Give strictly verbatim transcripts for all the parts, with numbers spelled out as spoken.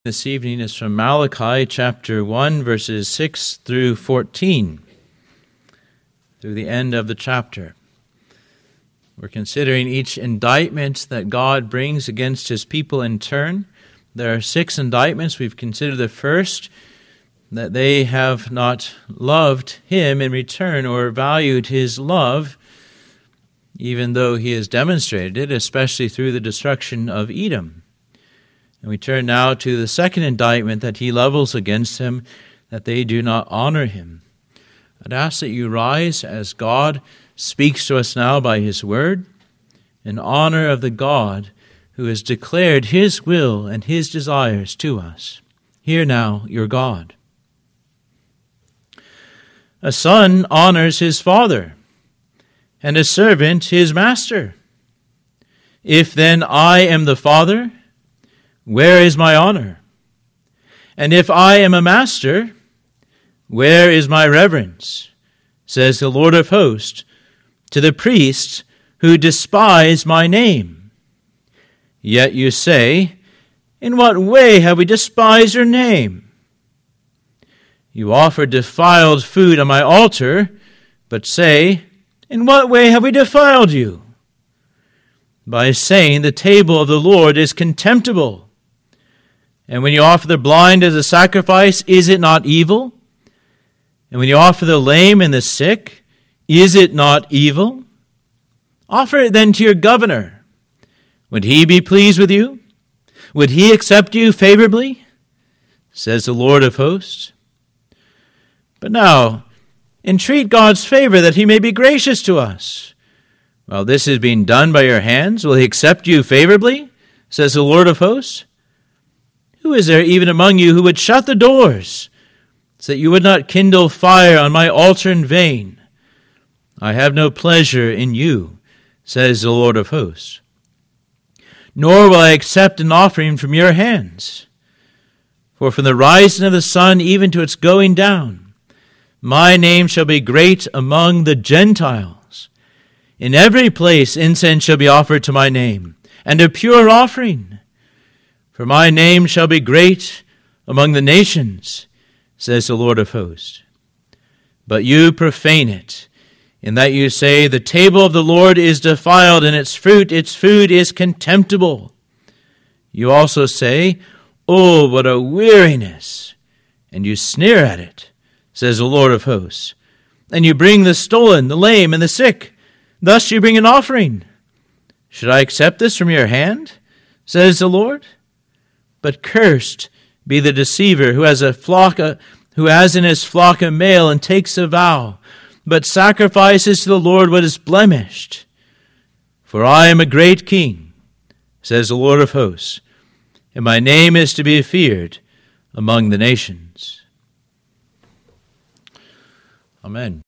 This evening is from Malachi chapter one, verses six through fourteen, through the end of the chapter. We're considering each indictment that God brings against his people in turn. There are six indictments. We've considered the first, that they have not loved him in return or valued his love, even though he has demonstrated it, especially through the destruction of Edom. And we turn now to the second indictment that he levels against them, that they do not honor him. I'd ask that you rise as God speaks to us now by his word, in honor of the God who has declared his will and his desires to us. Hear now your God. A son honors his father, and a servant his master. If then I am the father, where is my honor? And if I am a master, where is my reverence? Says the Lord of hosts to the priests who despise my name. Yet you say, in what way have we despised your name? You offer defiled food on my altar, but say, in what way have we defiled you? By saying the table of the Lord is contemptible. And when you offer the blind as a sacrifice, is it not evil? And when you offer the lame and the sick, is it not evil? Offer it then to your governor. Would he be pleased with you? Would he accept you favorably? Says the Lord of hosts. But now, entreat God's favor that he may be gracious to us. While this is being done by your hands, will he accept you favorably? Says the Lord of hosts. Who is there even among you who would shut the doors, so that you would not kindle fire on my altar in vain? I have no pleasure in you, says the Lord of hosts. Nor will I accept an offering from your hands. For from the rising of the sun even to its going down, my name shall be great among the Gentiles. In every place incense shall be offered to my name, and a pure offering. For my name shall be great among the nations, says the Lord of hosts. But you profane it, in that you say, the table of the Lord is defiled, and its fruit, its food is contemptible. You also say, oh, what a weariness! And you sneer at it, says the Lord of hosts. And you bring the stolen, the lame, and the sick. Thus you bring an offering. Should I accept this from your hand, says the Lord? But cursed be the deceiver who has a flock, a, who has in his flock a male and takes a vow, but sacrifices to the Lord what is blemished. For I am a great king, says the Lord of hosts, and my name is to be feared among the nations. Amen.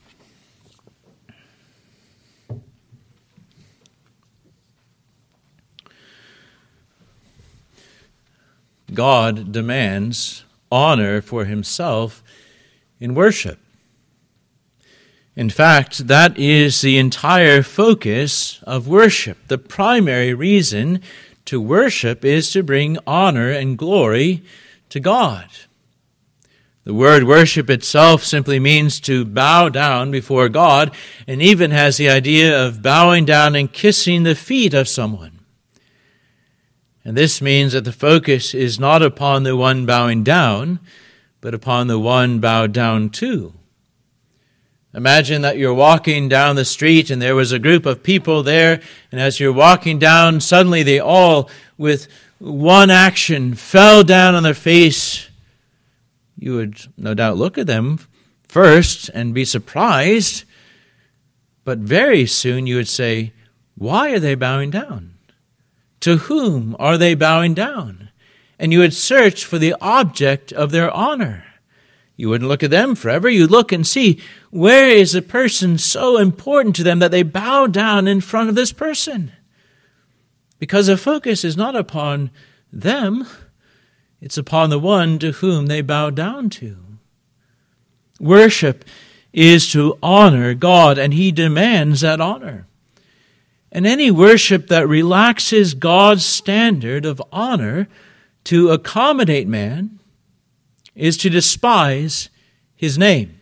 God demands honor for himself in worship. In fact, that is the entire focus of worship. The primary reason to worship is to bring honor and glory to God. The word worship itself simply means to bow down before God, and even has the idea of bowing down and kissing the feet of someone. And this means that the focus is not upon the one bowing down, but upon the one bowed down to. Imagine that you're walking down the street and there was a group of people there, and as you're walking down, suddenly they all, with one action, fell down on their face. You would no doubt look at them first and be surprised, but very soon you would say, why are they bowing down? To whom are they bowing down? And you would search for the object of their honor. You wouldn't look at them forever. You'd look and see, where is a person so important to them that they bow down in front of this person? Because the focus is not upon them, it's upon the one to whom they bow down to. Worship is to honor God, and he demands that honor. And any worship that relaxes God's standard of honor to accommodate man is to despise his name.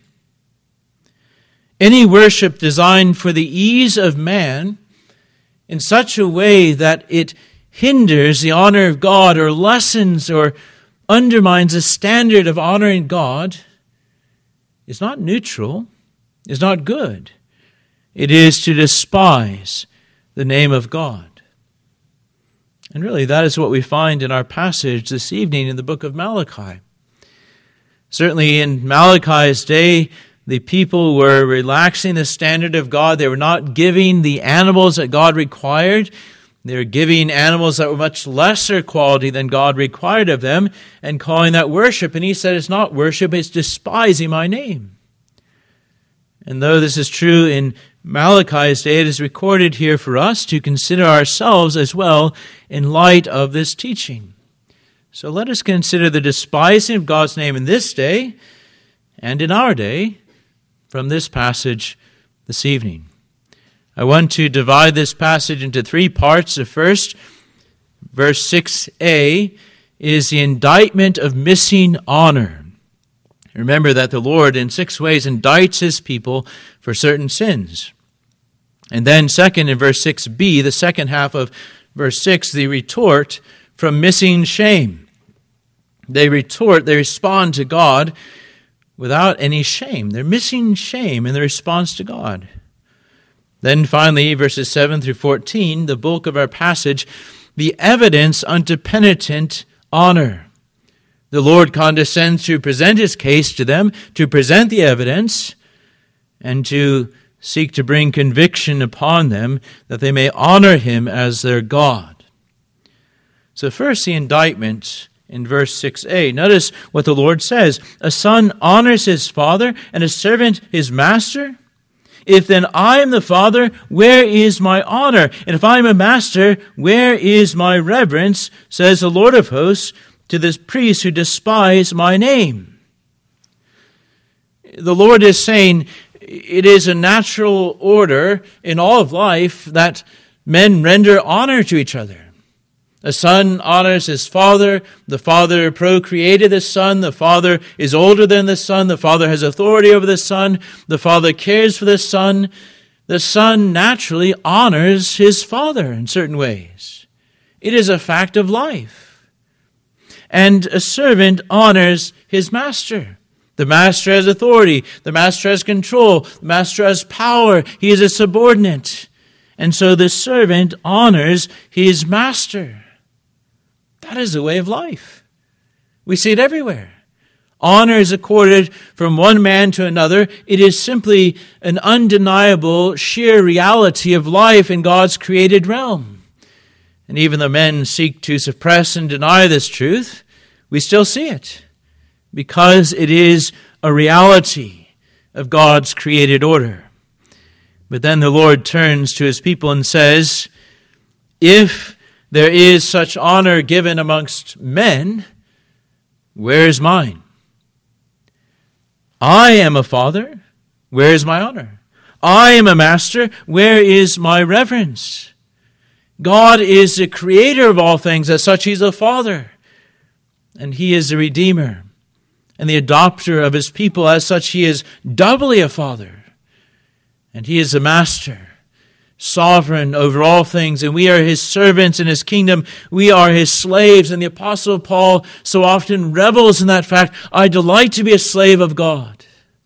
Any worship designed for the ease of man in such a way that it hinders the honor of God or lessens or undermines the standard of honoring God is not neutral, is not good. It is to despise the name of God. And really, that is what we find in our passage this evening in the book of Malachi. Certainly in Malachi's day, the people were relaxing the standard of God. They were not giving the animals that God required. They were giving animals that were much lesser quality than God required of them and calling that worship. And he said, it's not worship, it's despising my name. And though this is true in Malachi's day, it is recorded here for us to consider ourselves as well in light of this teaching. So let us consider the despising of God's name in this day and in our day from this passage this evening. I want to divide this passage into three parts. The first, verse six a, is the indictment of missing honor. Remember that the Lord in six ways indicts his people for certain sins. And then second, in verse six b, the second half of verse six, the retort from missing shame. They retort, they respond to God without any shame. They're missing shame in their response to God. Then finally, verses seven through fourteen, the bulk of our passage, the evidence unto penitent honor. The Lord condescends to present his case to them, to present the evidence, and to seek to bring conviction upon them that they may honor him as their God. So first, the indictment in verse six a. Notice what the Lord says. A son honors his father, and a servant his master. If then I am the father, where is my honor? And if I am a master, where is my reverence? Says the Lord of hosts to this priests who despise my name. The Lord is saying it is a natural order in all of life that men render honor to each other. A son honors his father. The father procreated the son. The father is older than the son. The father has authority over the son. The father cares for the son. The son naturally honors his father in certain ways. It is a fact of life. And a servant honors his master. The master has authority. The master has control. The master has power. He is a subordinate. And so the servant honors his master. That is the way of life. We see it everywhere. Honor is accorded from one man to another. It is simply an undeniable, sheer reality of life in God's created realm. And even though men seek to suppress and deny this truth, we still see it because it is a reality of God's created order. But then the Lord turns to his people and says, if there is such honor given amongst men, where is mine? I am a father, where is my honor? I am a master, where is my reverence? God is the creator of all things, as such he's a father. And he is the redeemer and the adopter of his people, as such he is doubly a father. And he is the master, sovereign over all things, and we are his servants in his kingdom. We are his slaves, and the Apostle Paul so often revels in that fact. I delight to be a slave of God.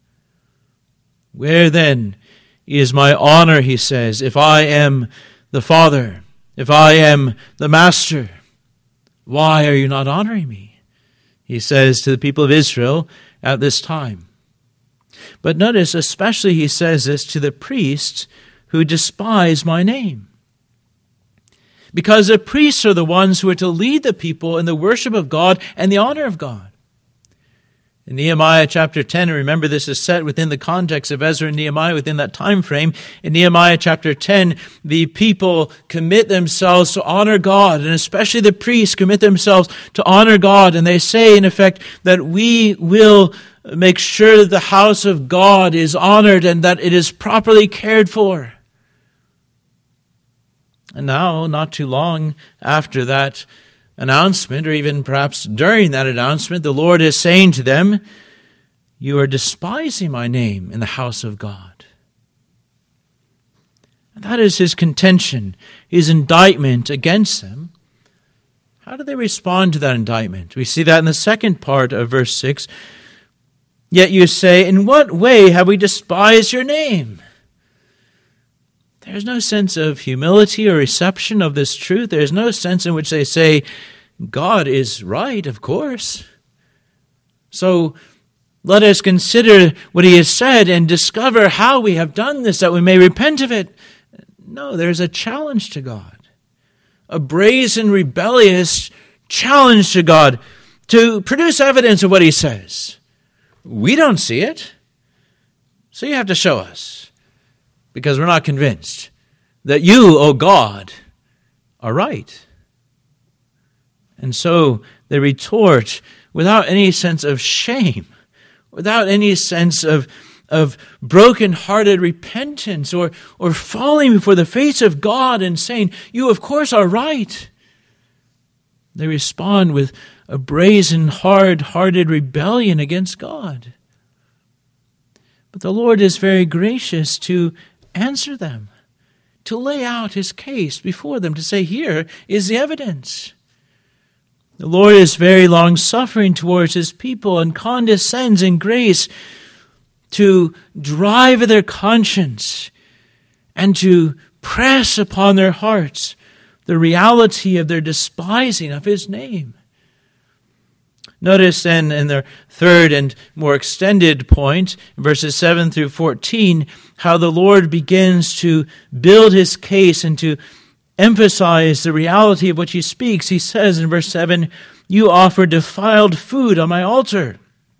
Where then is my honor, he says, if I am the father, if I am the master? Why are you not honoring me? He says to the people of Israel at this time. But notice, especially he says this to the priests who despise my name. Because the priests are the ones who are to lead the people in the worship of God and the honor of God. In Nehemiah chapter ten, and remember this is set within the context of Ezra and Nehemiah within that time frame. In Nehemiah chapter ten, the people commit themselves to honor God, and especially the priests commit themselves to honor God. And they say, in effect, that we will make sure that the house of God is honored and that it is properly cared for. And now, not too long after that, announcement, or even perhaps during that announcement, the Lord is saying to them, you are despising my name in the house of God. And that is his contention, his indictment against them. How do they respond to that indictment? We see that in the second part of verse six. Yet you say, in what way have we despised your name? There's no sense of humility or reception of this truth. There's no sense in which they say, God is right, of course. So let us consider what he has said and discover how we have done this, that we may repent of it. No, there's a challenge to God. A brazen, rebellious challenge to God to produce evidence of what he says. We don't see it, so you have to show us, because we're not convinced that you, O God, are right. And so they retort without any sense of shame, without any sense of, of broken-hearted repentance or, or falling before the face of God and saying, you, of course, are right. They respond with a brazen, hard-hearted rebellion against God. But the Lord is very gracious to answer them, to lay out his case before them, to say, here is the evidence. The Lord is very long-suffering towards his people and condescends in grace to drive their conscience and to press upon their hearts the reality of their despising of his name. Notice then in their third and more extended point, verses seven through fourteen, how the Lord begins to build his case and to emphasize the reality of what he speaks. He says in verse seven, you offer defiled food on my altar.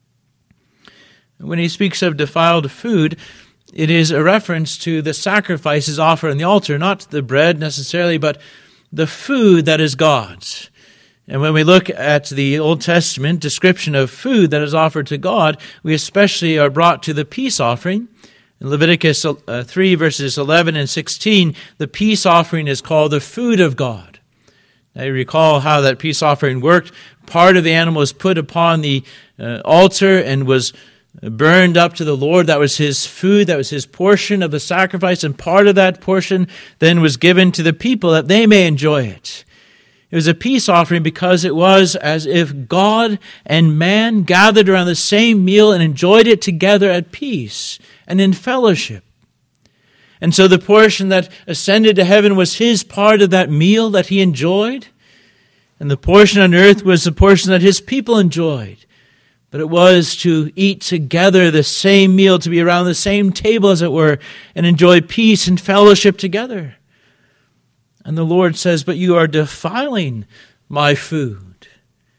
When he speaks of defiled food, it is a reference to the sacrifices offered on the altar, not the bread necessarily, but the food that is God's. And when we look at the Old Testament description of food that is offered to God, we especially are brought to the peace offering. In Leviticus three, verses eleven and sixteen, the peace offering is called the food of God. Now you recall how that peace offering worked. Part of the animal was put upon the uh, altar and was burned up to the Lord. That was his food. That was his portion of the sacrifice. And part of that portion then was given to the people that they may enjoy it. It was a peace offering because it was as if God and man gathered around the same meal and enjoyed it together at peace and in fellowship. And so the portion that ascended to heaven was his part of that meal that he enjoyed. And the portion on earth was the portion that his people enjoyed. But it was to eat together the same meal, to be around the same table, as it were, and enjoy peace and fellowship together. And the Lord says, but you are defiling my food.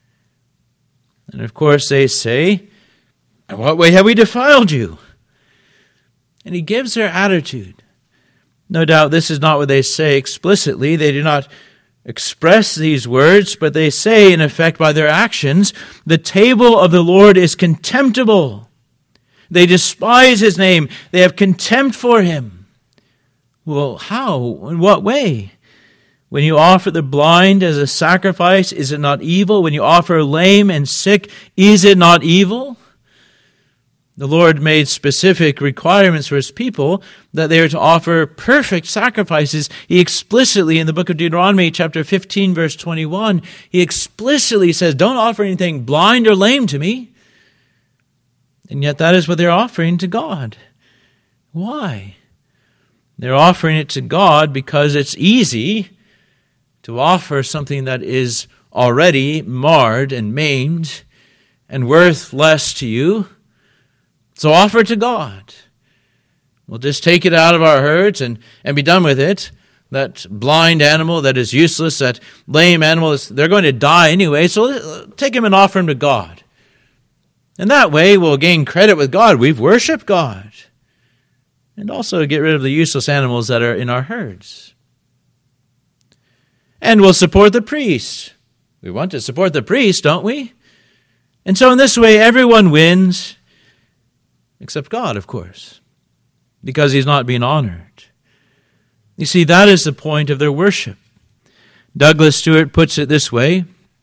And of course they say, in what way have we defiled you? And he gives their attitude. No doubt this is not what they say explicitly. They do not express these words, but they say, in effect, by their actions, the table of the Lord is contemptible. They despise his name. They have contempt for him. Well, how? In what way? When you offer the blind as a sacrifice, is it not evil? When you offer lame and sick, is it not evil? The Lord made specific requirements for his people that they are to offer perfect sacrifices. He explicitly, in the book of Deuteronomy, chapter fifteen, verse twenty-one, he explicitly says, don't offer anything blind or lame to me. And yet that is what they're offering to God. Why? They're offering it to God because it's easy to offer something that is already marred and maimed and worth less to you. So offer it to God. We'll just take it out of our herds and, and be done with it. That blind animal that is useless, that lame animal, is, they're going to die anyway, so take him and offer him to God. And that way we'll gain credit with God. We've worshiped God. And also get rid of the useless animals that are in our herds. And we'll support the priest. We want to support the priest, don't we? And so in this way, everyone wins, except God, of course, because he's not being honored. You see, that is the point of their worship. Douglas Stewart puts it this way.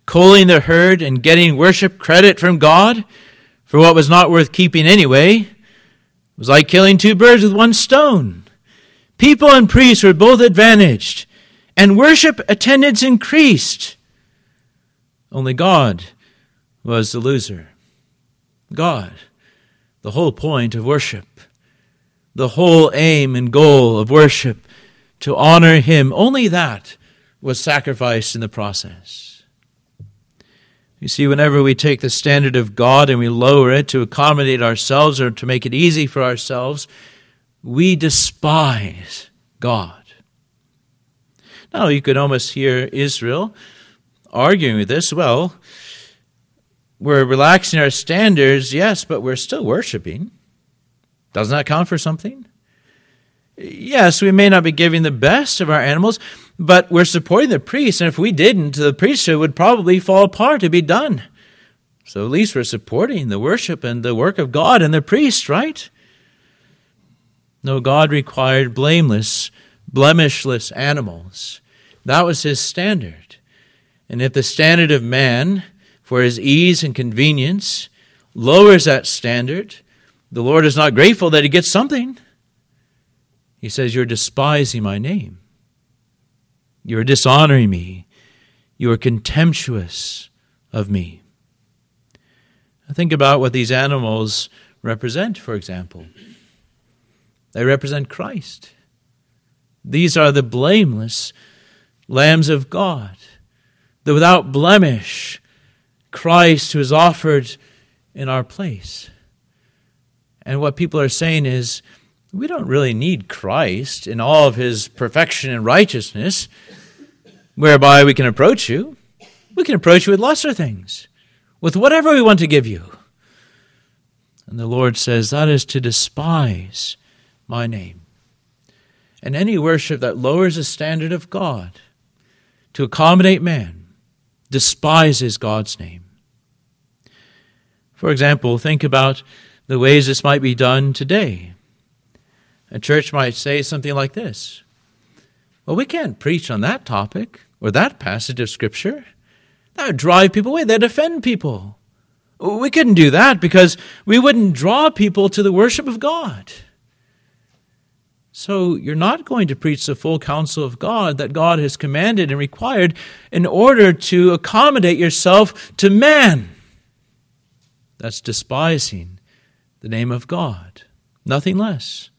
culling the herd and getting worship credit from God for what was not worth keeping anyway. It was like killing two birds with one stone. People and priests were both advantaged, and worship attendance increased. Only God was the loser. God, the whole point of worship, the whole aim and goal of worship, to honor Him, only that was sacrificed in the process. You see, whenever we take the standard of God and we lower it to accommodate ourselves or to make it easy for ourselves, we despise God. Now, you could almost hear Israel arguing with this. Well, we're relaxing our standards, yes, but we're still worshiping. Doesn't that count for something? Yes, we may not be giving the best of our animals, but we're supporting the priests, and if we didn't, the priesthood would probably fall apart to be done. So at least we're supporting the worship and the work of God and the priests, right? No, God required blameless, blemishless animals. That was His standard. And if the standard of man, for his ease and convenience, lowers that standard, the Lord is not grateful that He gets something. He says, you're despising my name. You're dishonoring me. You are contemptuous of me. Now think about what these animals represent, for example. They represent Christ. These are the blameless lambs of God, the without blemish Christ who is offered in our place. And what people are saying is, we don't really need Christ in all of His perfection and righteousness, whereby we can approach you. We can approach you with lesser things, with whatever we want to give you. And the Lord says, that is to despise my name. And any worship that lowers the standard of God to accommodate man despises God's name. For example, think about the ways this might be done today. A church might say something like this: well, we can't preach on that topic or that passage of Scripture. That would drive people away. That'd offend people. We couldn't do that because we wouldn't draw people to the worship of God. So you're not going to preach the full counsel of God that God has commanded and required in order to accommodate yourself to man. That's despising the name of God. Nothing less.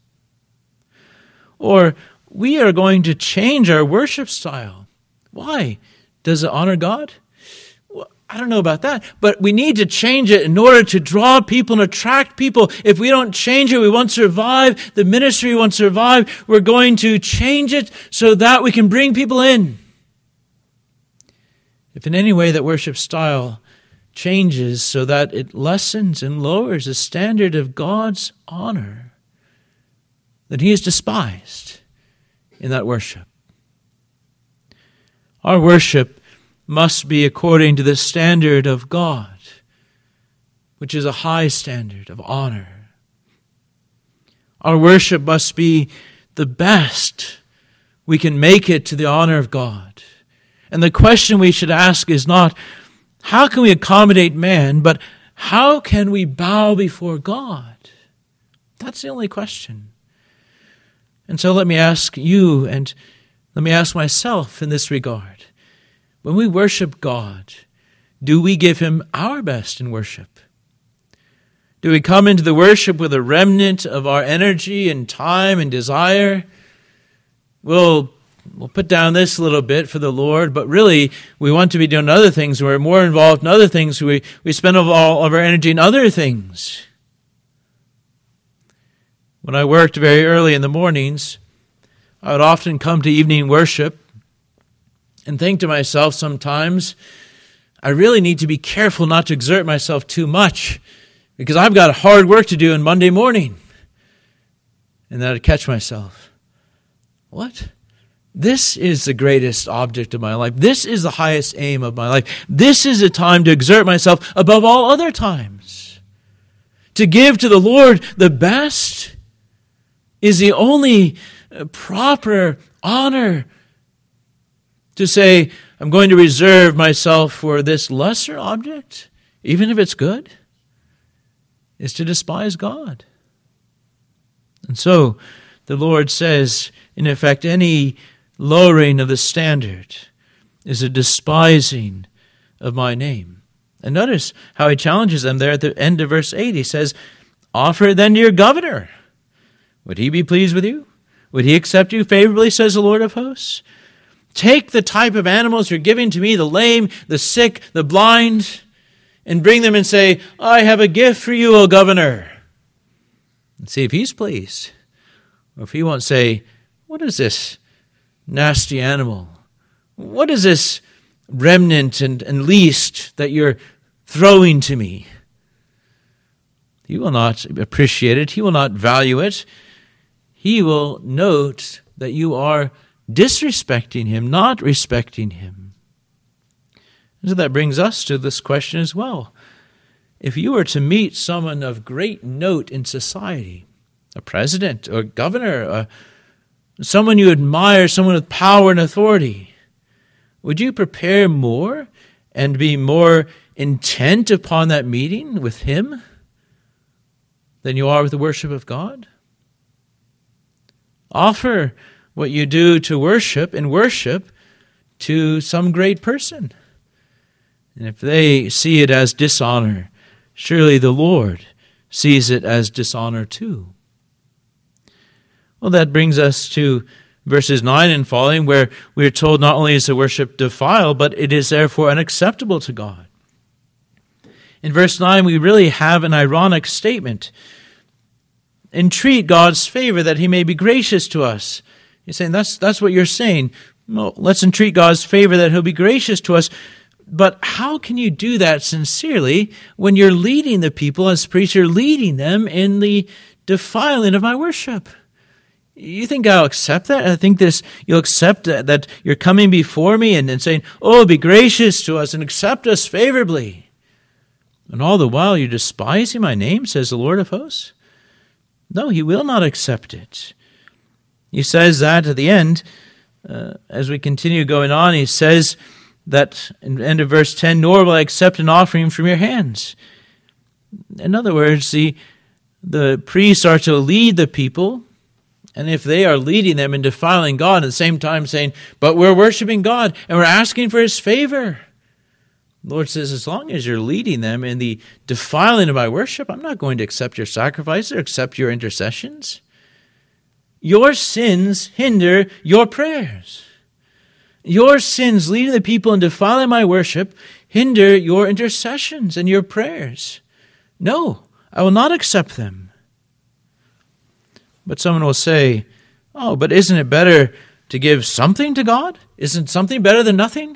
Or we are going to change our worship style. Why? Does it honor God? Well, I don't know about that, but we need to change it in order to draw people and attract people. If we don't change it, we won't survive. The ministry won't survive. We're going to change it so that we can bring people in. If in any way that worship style changes so that it lessens and lowers the standard of God's honor, then He is despised in that worship. Our worship must be according to the standard of God, which is a high standard of honor. Our worship must be the best we can make it to the honor of God. And the question we should ask is not, how can we accommodate man, but how can we bow before God? That's the only question. And so let me ask you, and let me ask myself in this regard. When we worship God, do we give Him our best in worship? Do we come into the worship with a remnant of our energy and time and desire? We'll, we'll put down this a little bit for the Lord, but really we want to be doing other things. We're more involved in other things. We, we spend all of our energy in other things. When I worked very early in the mornings, I would often come to evening worship and think to myself sometimes, I really need to be careful not to exert myself too much because I've got hard work to do on Monday morning. And then I'd catch myself. What? This is the greatest object of my life. This is the highest aim of my life. This is a time to exert myself above all other times. To give to the Lord the best is the only proper honor. To say, I'm going to reserve myself for this lesser object, even if it's good, is to despise God. And so the Lord says, in effect, any lowering of the standard is a despising of my name. And notice how he challenges them there at the end of verse eight. He says, offer then to your governor. Would he be pleased with you? Would he accept you favorably, says the Lord of hosts? Take the type of animals you're giving to me, the lame, the sick, the blind, and bring them and say, I have a gift for you, O governor. And see if he's pleased. Or if he won't say, what is this nasty animal? What is this remnant and, and least that you're throwing to me? He will not appreciate it. He will not value it. He will note that you are disrespecting him, not respecting him. And so that brings us to this question as well. If you were to meet someone of great note in society, a president or governor, or someone you admire, someone with power and authority, would you prepare more and be more intent upon that meeting with him than you are with the worship of God? Offer what you do to worship and worship to some great person. And if they see it as dishonor, surely the Lord sees it as dishonor too. Well, that brings us to verses nine and following, where we are told not only is the worship defiled, but it is therefore unacceptable to God. In verse nine, we really have an ironic statement. Entreat God's favor that he may be gracious to us. He's saying, that's, that's what you're saying. Well, let's entreat God's favor that he'll be gracious to us. But how can you do that sincerely when you're leading the people as priest, you're leading them in the defiling of my worship? You think I'll accept that? I think this, you'll accept that, that you're coming before me and, and saying, oh, be gracious to us and accept us favorably. And all the while you're despising my name, says the Lord of hosts? No, he will not accept it. He says that at the end, uh, as we continue going on, he says that in the end of verse ten, nor will I accept an offering from your hands. In other words, the, the priests are to lead the people, and if they are leading them in defiling God, at the same time saying, but we're worshiping God and we're asking for his favor, the Lord says, as long as you're leading them in the defiling of my worship, I'm not going to accept your sacrifices or accept your intercessions. Your sins hinder your prayers. Your sins leading the people in defiling my worship hinder your intercessions and your prayers. No, I will not accept them. But someone will say, oh, but isn't it better to give something to God? Isn't something better than nothing?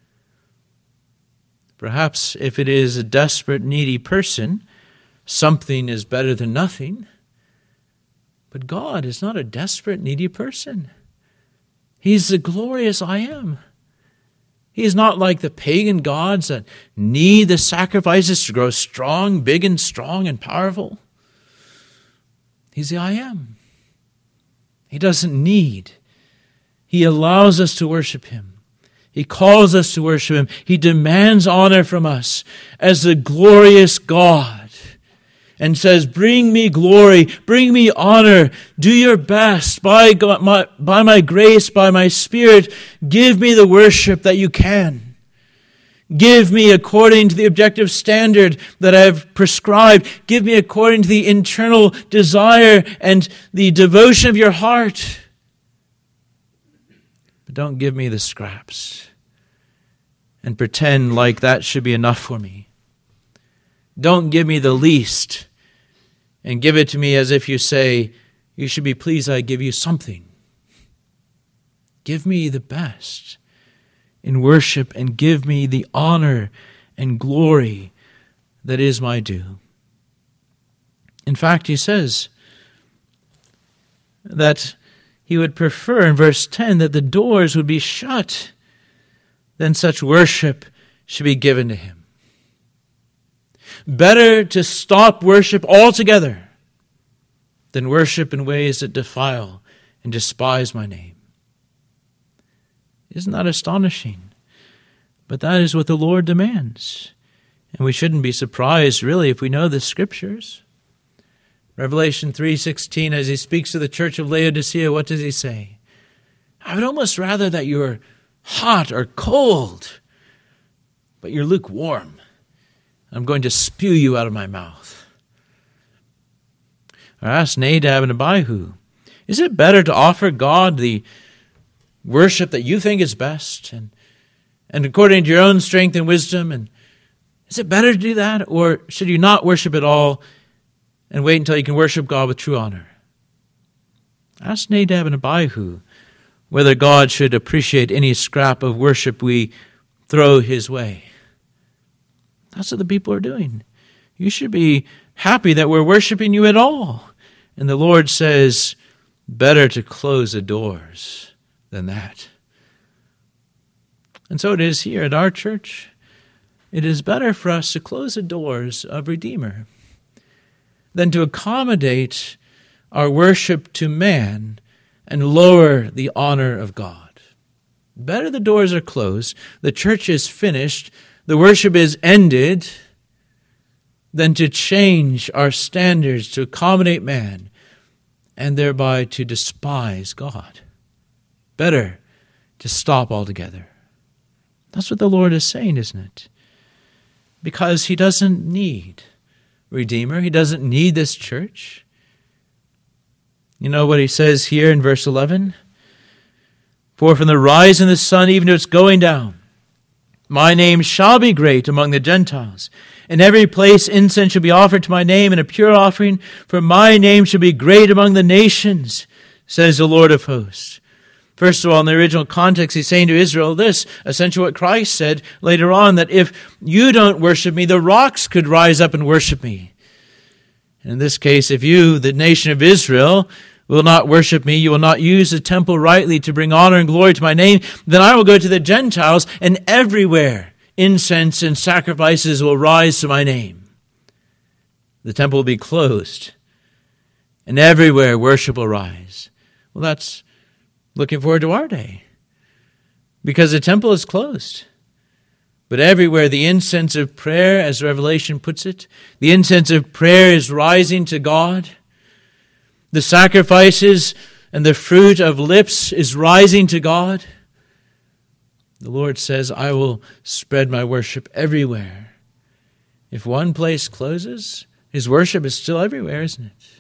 Perhaps if it is a desperate, needy person, something is better than nothing. But God is not a desperate, needy person. He's the glorious I am. He is not like the pagan gods that need the sacrifices to grow strong, big and strong and powerful. He's the I am. He doesn't need. He allows us to worship him. He calls us to worship him. He demands honor from us as the glorious God and says, bring me glory, bring me honor, do your best by, God, my, by my grace, by my Spirit, give me the worship that you can. Give me according to the objective standard that I have prescribed. Give me according to the internal desire and the devotion of your heart. But don't give me the scraps and pretend like that should be enough for me. Don't give me the least and give it to me as if you say, you should be pleased I give you something. Give me the best in worship and give me the honor and glory that is my due. In fact, he says that he would prefer in verse ten that the doors would be shut than such worship should be given to him. Better to stop worship altogether than worship in ways that defile and despise my name. Isn't that astonishing? But that is what the Lord demands. And we shouldn't be surprised, really, if we know the Scriptures. Revelation three sixteen, as he speaks to the church of Laodicea, what does he say? I would almost rather that you were hot or cold, but you're lukewarm. I'm going to spew you out of my mouth. I asked Nadab and Abihu, is it better to offer God the worship that you think is best and, and according to your own strength and wisdom? And is it better to do that, or should you not worship at all and wait until you can worship God with true honor? Ask Nadab and Abihu whether God should appreciate any scrap of worship we throw his way. That's what the people are doing. You should be happy that we're worshiping you at all. And the Lord says, better to close the doors than that. And so it is here at our church. It is better for us to close the doors of Redeemer than to accommodate our worship to man and lower the honor of God. Better the doors are closed, the church is finished, the worship is ended, than to change our standards to accommodate man and thereby to despise God. Better to stop altogether. That's what the Lord is saying, isn't it? Because he doesn't need Redeemer. He doesn't need this church. You know what he says here in verse eleven? For from the rising of the sun even to its going down, my name shall be great among the Gentiles. In every place incense shall be offered to my name, and a pure offering, for my name shall be great among the nations, says the Lord of hosts. First of all, in the original context, he's saying to Israel this, essentially what Christ said later on, that if you don't worship me, the rocks could rise up and worship me. And in this case, if you, the nation of Israel, will not worship me, you will not use the temple rightly to bring honor and glory to my name, then I will go to the Gentiles, and everywhere incense and sacrifices will rise to my name. The temple will be closed, and everywhere worship will rise. Well, that's looking forward to our day, because the temple is closed. But everywhere the incense of prayer, as Revelation puts it, the incense of prayer is rising to God. The sacrifices and the fruit of lips is rising to God. The Lord says, I will spread my worship everywhere. If one place closes, his worship is still everywhere, isn't it?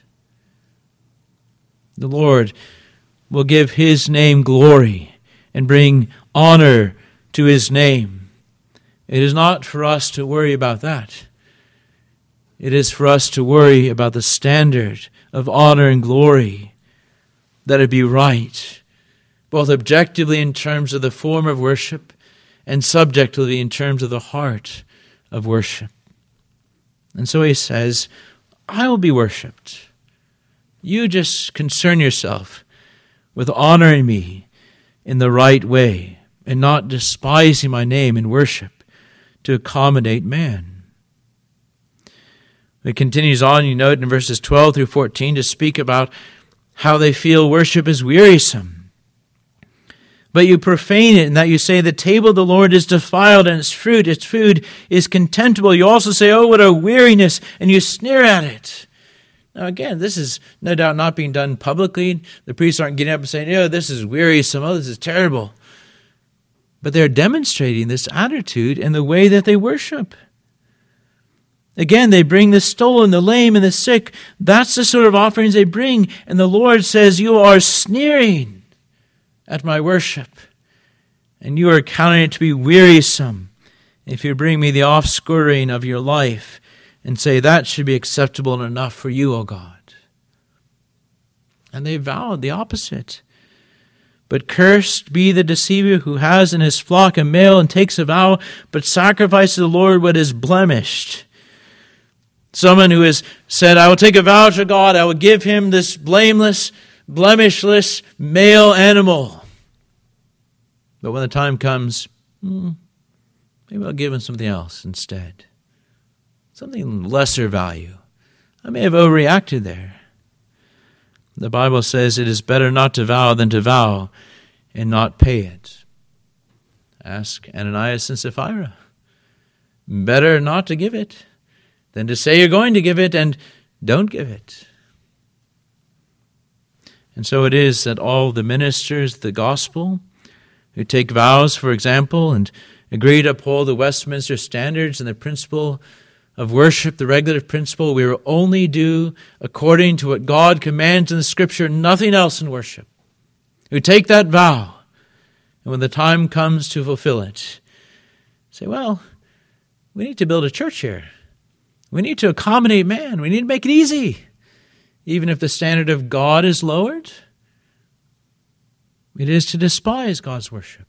The Lord will give his name glory and bring honor to his name. It is not for us to worry about that. It is for us to worry about the standard of honor and glory, that it be right, both objectively in terms of the form of worship and subjectively in terms of the heart of worship. And so he says, I will be worshipped. You just concern yourself with honoring me in the right way and not despising my name in worship to accommodate man. It continues on, you note in verses twelve through fourteen, to speak about how they feel worship is wearisome. But you profane it in that you say the table of the Lord is defiled and its fruit, its food is contemptible. You also say, oh, what a weariness, and you sneer at it. Now again, this is no doubt not being done publicly. The priests aren't getting up and saying, oh, this is wearisome, oh, this is terrible. But they're demonstrating this attitude in the way that they worship. Again, they bring the stolen, the lame, and the sick. That's the sort of offerings they bring. And the Lord says, you are sneering at my worship, and you are counting it to be wearisome if you bring me the offscouring of your life and say that should be acceptable and enough for you, O God. And they vowed the opposite. But cursed be the deceiver who has in his flock a male and takes a vow, but sacrifices to the Lord what is blemished. Someone who has said, I will take a vow to God, I will give him this blameless, blemishless male animal. But when the time comes, hmm, maybe I'll give him something else instead. Something lesser value. I may have overreacted there. The Bible says it is better not to vow than to vow and not pay it. Ask Ananias and Sapphira. Better not to give it than to say you're going to give it and don't give it. And so it is that all the ministers of the gospel who take vows, for example, and agree to uphold the Westminster Standards and the principle of worship, the regulative principle, we will only do according to what God commands in the Scripture, nothing else in worship. Who take that vow, and when the time comes to fulfill it, say, well, we need to build a church here. We need to accommodate man. We need to make it easy. Even if the standard of God is lowered, it is to despise God's worship.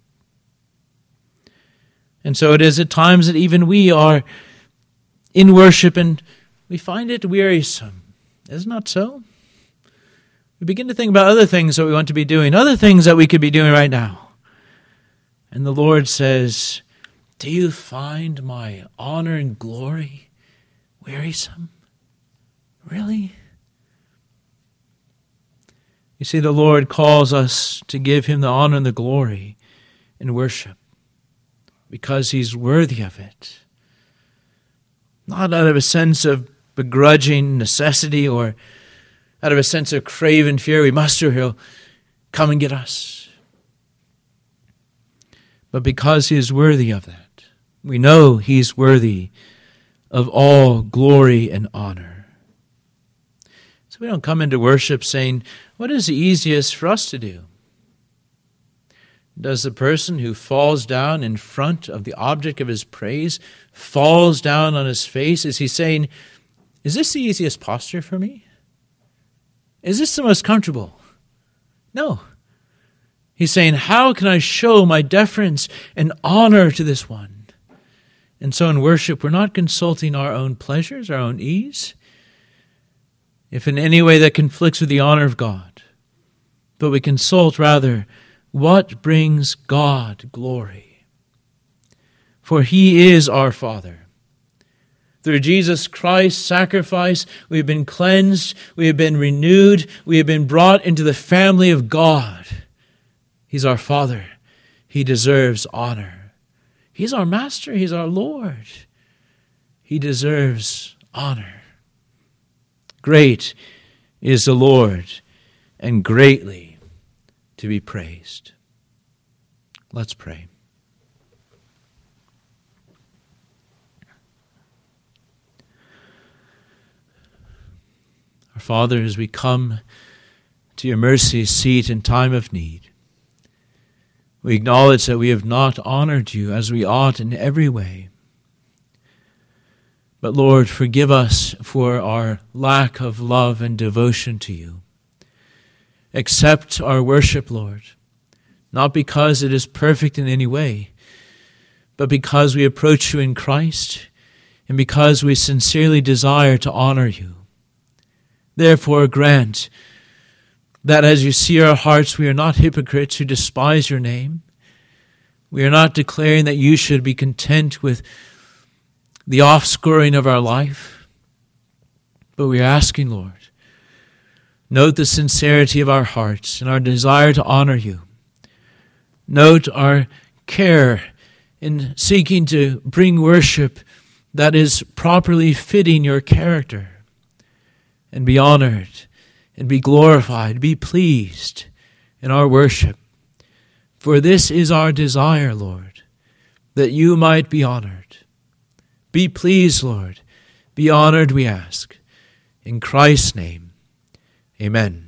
And so it is at times that even we are in worship and we find it wearisome. Is it not so? We begin to think about other things that we want to be doing, other things that we could be doing right now. And the Lord says, do you find my honor and glory wearisome? Really? You see, the Lord calls us to give him the honor and the glory in worship because he's worthy of it. Not out of a sense of begrudging necessity or out of a sense of craven fear, we must or he'll come and get us. But because he is worthy of that, we know he's worthy of all glory and honor. So we don't come into worship saying, what is the easiest for us to do? Does the person who falls down in front of the object of his praise, falls down on his face, is he saying, is this the easiest posture for me? Is this the most comfortable? No. He's saying, how can I show my deference and honor to this one? And so in worship, we're not consulting our own pleasures, our own ease, if in any way that conflicts with the honor of God, but we consult rather what brings God glory. For he is our Father. Through Jesus Christ's sacrifice, we have been cleansed, we have been renewed, we have been brought into the family of God. He's our Father. He deserves honor. He's our Master. He's our Lord. He deserves honor. Great is the Lord, and greatly to be praised. Let's pray. Our Father, as we come to your mercy seat in time of need, we acknowledge that we have not honored you as we ought in every way. But Lord, forgive us for our lack of love and devotion to you. Accept our worship, Lord, not because it is perfect in any way, but because we approach you in Christ and because we sincerely desire to honor you. Therefore, grant that as you see our hearts, we are not hypocrites who despise your name. We are not declaring that you should be content with the offscoring of our life, but we are asking, Lord, note the sincerity of our hearts and our desire to honor you. Note our care in seeking to bring worship that is properly fitting your character, and be honored and be glorified, be pleased in our worship. For this is our desire, Lord, that you might be honored. Be pleased, Lord. Be honored, we ask. In Christ's name, amen.